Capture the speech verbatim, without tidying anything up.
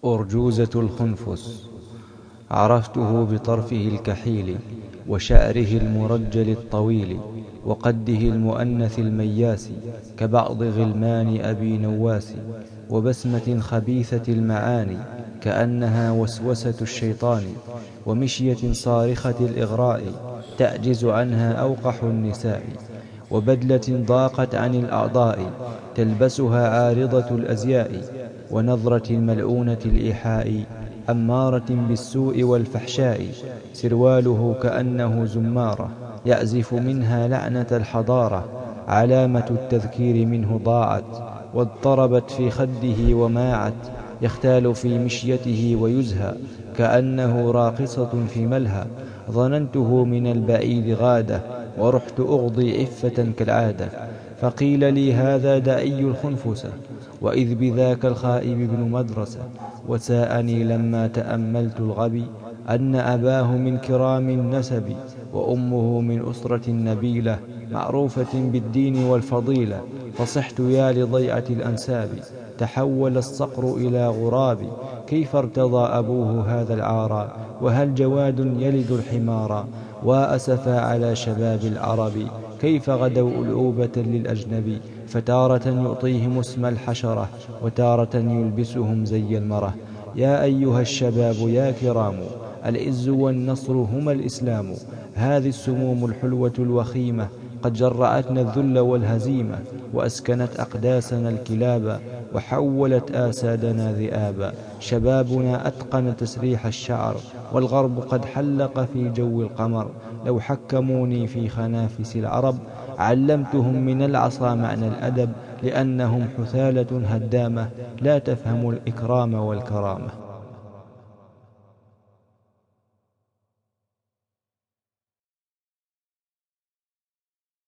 أرجوزة الخنفس. عرفته بطرفه الكحيل، وشعره المرجل الطويل، وقده المؤنث المياس، كبعض غلمان أبي نواس، وبسمة خبيثة المعاني كأنها وسوسة الشيطان، ومشية صارخة الإغراء تعجز عنها أوقح النساء، وبدلة ضاقت عن الأعضاء تلبسها عارضة الأزياء، ونظرة الملعونة الإيحاء أمارة بالسوء والفحشاء، سرواله كأنه زمارة يعزف منها لعنة الحضارة، علامة التذكير منه ضاعت واضطربت في خده وماعت، يختال في مشيته ويزهى كأنه راقصة في ملهى، ظننته من البعيد غادة ورحت أغضي عفة كالعادة، فقيل لي هذا دعي الخنفسة، وإذ بذاك الخائب ابن مدرسة، وساءني لما تأملت الغبي أن أباه من كرام النسب، وأمه من أسرة نبيلة معروفة بالدين والفضيلة، فصحت يا لضيعة الأنساب، تحول الصقر إلى غراب، كيف ارتضى أبوه هذا العار، وهل جواد يلد الحمار، وأسفا على شباب العرب كيف غدوا ألعوبة للأجنبي، فتارة يعطيهم اسم الحشرة وتارة يلبسهم زي المرة. يا أيها الشباب يا كرام، العز والنصر هما الإسلام، هذه السموم الحلوة الوخيمة قد جرعتنا الذل والهزيمة، وأسكنت أقداسنا الكلاب، وحولت آسادنا ذئابا، شبابنا أتقن تسريح الشعر، والغرب قد حلق في جو القمر، لو حكموني في خنافس العرب علمتهم من العصا معنى الأدب، لأنهم حثالة هدامة لا تفهم الإكرام والكرامة.